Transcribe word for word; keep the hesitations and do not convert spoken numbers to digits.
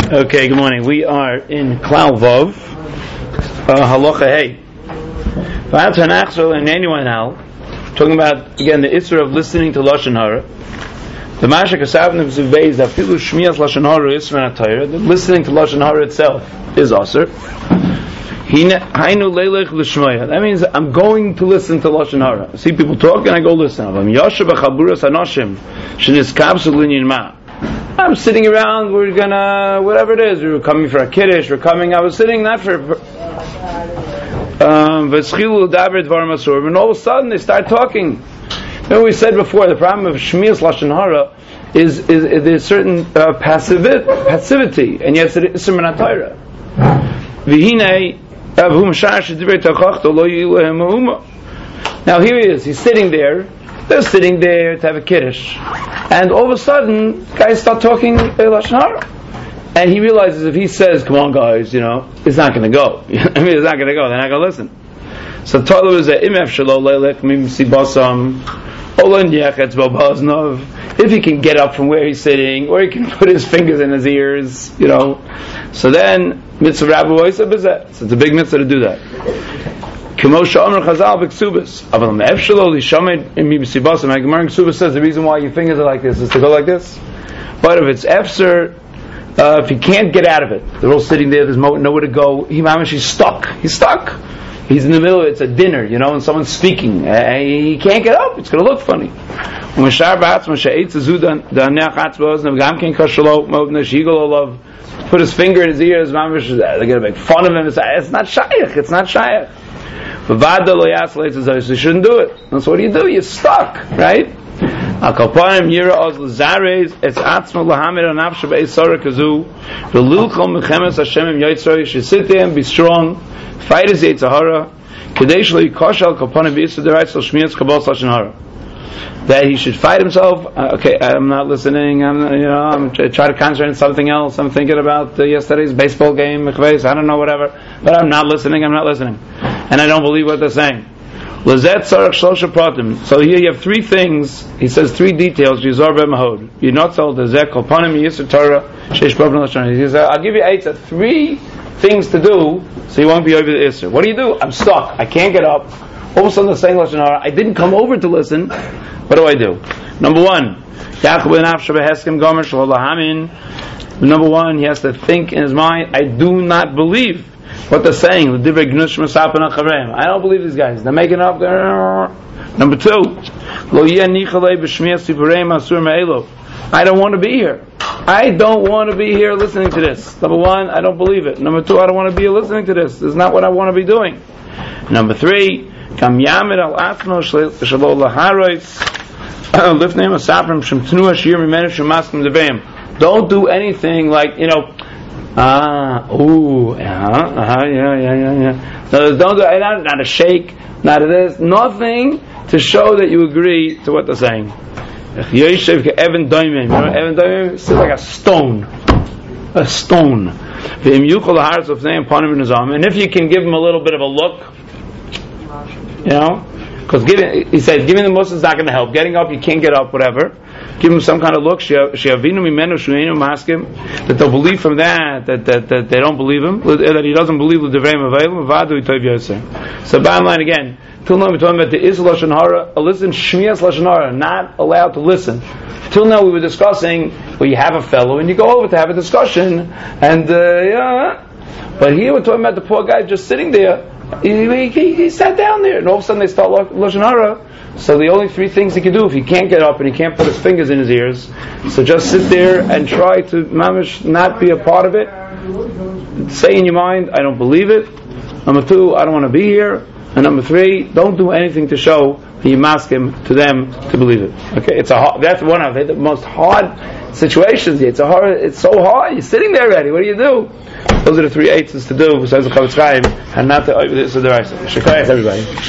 Okay, good morning. We are in Klal Vav, uh, Halacha Hey. And anyone now, talking about again the Isra of listening to Lashon Hara. The Mashak Asavnim Zuvei is Afilu Shmiyas Lashon Hara Isra Natayra. Listening to Lashon Hara itself is Aser. Hainu Leilech L'Shmoya. That means I'm going to listen to Lashon Hara. I see people talking, I go listen. I'm Yoshev Chaburas Anoshim Shenis Kapsul Linyin Ma. I'm sitting around, we're gonna, whatever it is, we were coming for a kiddush, we're coming, I was sitting not for, um, and all of a sudden they start talking. You know, we said before, the problem of Shmiras Lashon Hara is, is, is there's certain uh, passivi- passivity, and yes, it is Isra Natayra. Now here he is, he's sitting there, they're sitting there to have a kiddush, and all of a sudden, guys start talking uh, Lashon Hara, and he realizes if he says, "Come on, guys," you know, it's not going to go. I mean, it's not going to go. They're not going to listen. So Talu is a imef shelo leilech mim sibasam olan yechetz babaznov. If he can get up from where he's sitting, or he can put his fingers in his ears, you know, so then mitzvah rabbi oisab is that. So it's a big mitzvah to do that. K'mosha Omer Chazal v'Ksubas. Aval me'ef shelo lishamed imi b'sibasam. And Gemara in Ksubas says the reason why your fingers are like this is to go like this. But if it's efser, uh, if he can't get out of it, they're all sitting there. There's nowhere to go. He mamish, he's stuck. He's stuck. He's in the middle. It's a dinner, you know, and someone's speaking. Uh, he can't get up. It's going to look funny. Put his finger in his ears. Mamish, they're going to make fun of him. It's, it's not shaykh. It's not shaykh. So you shouldn't do it. And so what do you do? You're stuck, right? You should sit there and be strong. Fight his Yitzhahara. That he should fight himself. Uh, okay, I'm not listening. I'm, you know, I'm trying to concentrate on something else. I'm thinking about uh, yesterday's baseball game. I don't know, whatever. But I'm not listening. I'm not listening, and I don't believe what they're saying. So here you have three things. He says three details. You're not told. He says, I'll give you eight. Three things to do, so you won't be over the Isser. What do you do? I'm stuck. I can't get up. All of a sudden they're saying Lashon Hara. I didn't come over to listen. What do I do? Number one, number one, he has to think in his mind, I do not believe what they're saying. I don't believe these guys. They're making up. Number two, I don't want to be here. I don't want to be here listening to this. Number one, I don't believe it. Number two, I don't want to be here listening to this. This is not what I want to be doing. Number three, don't do anything like, you know, ah, uh, ooh, uh, uh, yeah, yeah, yeah, yeah. No, don't do not, not a shake, not a this, nothing to show that you agree to what they're saying. Yoshev Evan Doimim, Evan Doimim sits like a stone, a stone. And if you can give him a little bit of a look, you know, because giving, he said, giving the Muslims is not going to help. Getting up, you can't get up, whatever. Give him some kind of look. That they'll believe from that that, that, that they don't believe him, that he doesn't believe the So bottom line again, till now we're talking about the Isra Lashon Hara, a listen, Shmiras Lashon Hara, not allowed to listen. Till now we were discussing, well, you have a fellow and you go over to have a discussion, and uh, yeah. But here we're talking about the poor guy just sitting there. He, he, he sat down there, and all of a sudden they start Lashon Hara. So the only three things he can do, if he can't get up and he can't put his fingers in his ears, so just sit there and try to mamish not be a part of it. Say in your mind, I don't believe it. Number two, I don't want to be here. And number three, don't do anything to show that you ask him to them to believe it. Okay, it's a hard, that's one of the most hard situations. It's a hard. It's so hard. You're sitting there already. What do you do? Those are the three eights to do besides the Chavetz Chaim, and not the over this. So there are everybody.